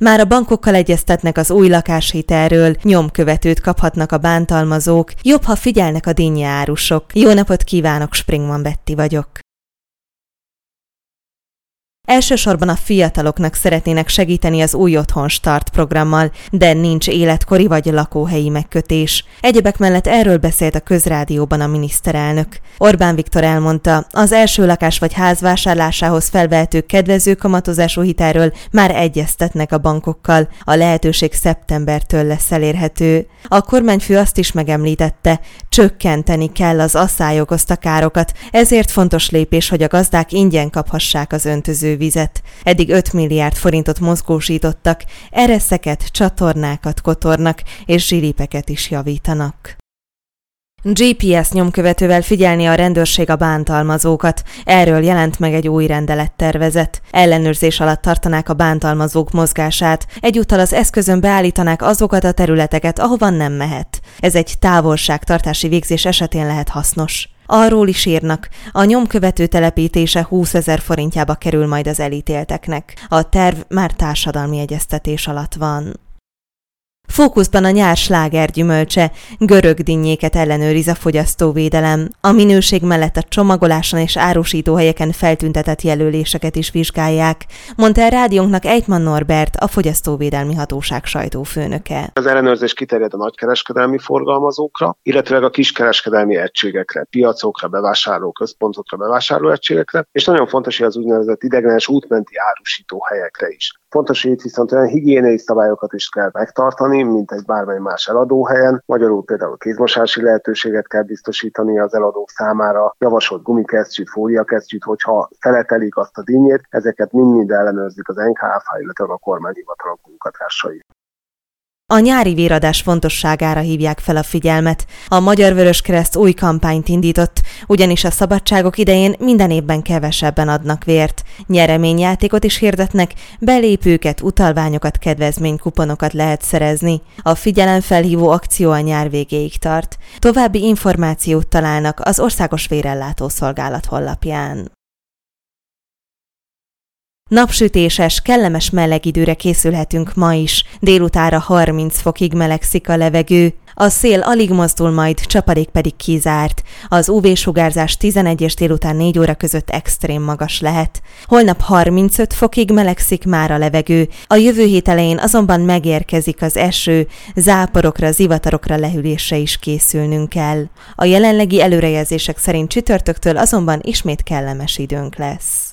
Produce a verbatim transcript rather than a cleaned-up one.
Már a bankokkal egyeztetnek az új lakáshitelről, nyomkövetőt kaphatnak a bántalmazók, jobb, ha figyelnek a dinnye árusok. Jó napot kívánok, Springman Betty vagyok. Elsősorban a fiataloknak szeretnének segíteni az Új Otthon Start programmal, de nincs életkori vagy lakóhelyi megkötés. Egyebek mellett erről beszélt a Közrádióban a miniszterelnök. Orbán Viktor elmondta, az első lakás vagy ház vásárlásához felvehető kedvező kamatozású hitelről már egyeztetnek a bankokkal. A lehetőség szeptembertől lesz elérhető. A kormányfő azt is megemlítette, csökkenteni kell az asszály okozta károkat, ezért fontos lépés, hogy a gazdák ingyen kaphassák az öntöző vizet. Eddig öt milliárd forintot mozgósítottak, ereszeket, csatornákat kotornak és zsilipeket is javítanak. gé pé es nyomkövetővel figyelni a rendőrség a bántalmazókat. Erről jelent meg egy új rendelettervezet. Ellenőrzés alatt tartanák a bántalmazók mozgását, egyúttal az eszközön beállítanák azokat a területeket, ahova nem mehet. Ez egy távolságtartási végzés esetén lehet hasznos. Arról is írnak, a nyomkövető telepítése húszezer forintjába kerül majd az elítélteknek. A terv már társadalmi egyeztetés alatt van. Fókuszban a nyár slágergyümölcse, görög dinnyéket ellenőriz a fogyasztóvédelem. A minőség mellett a csomagoláson és árusítóhelyeken feltüntetett jelöléseket is vizsgálják, mondta el rádiónknak Ejtman Norbert, a Fogyasztóvédelmi Hatóság sajtófőnöke. Az ellenőrzés kiterjed a nagykereskedelmi forgalmazókra, illetve a kiskereskedelmi egységekre, piacokra, bevásárlóközpontokra, bevásárlóegységekre, és nagyon fontos, hogy az úgynevezett ideiglenes útmenti árusítóhelyekre is. Fontos, hogy itt viszont olyan higiéniai szabályokat is kell megtartani, mint egy bármely más eladóhelyen. Magyarul például kézmosási lehetőséget kell biztosítani az eladók számára, javasolt gumikesztyűt, fóliakesztyűt, hogyha feletelik azt a dinnyét, ezeket mind-mind ellenőrzik az en ká á ef, illetve a kormányhivatalok munkatársai. A nyári véradás fontosságára hívják fel a figyelmet. A Magyar Vöröskereszt új kampányt indított, ugyanis a szabadságok idején minden évben kevesebben adnak vért. Nyereményjátékot is hirdetnek, belépőket, utalványokat, kedvezménykuponokat lehet szerezni. A figyelemfelhívó akció a nyár végéig tart. További információt találnak az Országos Vérellátó Szolgálat honlapján. Napsütéses, kellemes meleg időre készülhetünk ma is. Délutánra harminc fokig melegszik a levegő. A szél alig mozdul majd, csapadék pedig kizárt. Az ú vé-sugárzás tizenegy és délután négy óra között extrém magas lehet. Holnap harmincöt fokig melegszik már a levegő. A jövő hét elején azonban megérkezik az eső, záporokra, zivatarokra, lehűlésre is készülnünk kell. A jelenlegi előrejelzések szerint csütörtöktől azonban ismét kellemes időnk lesz.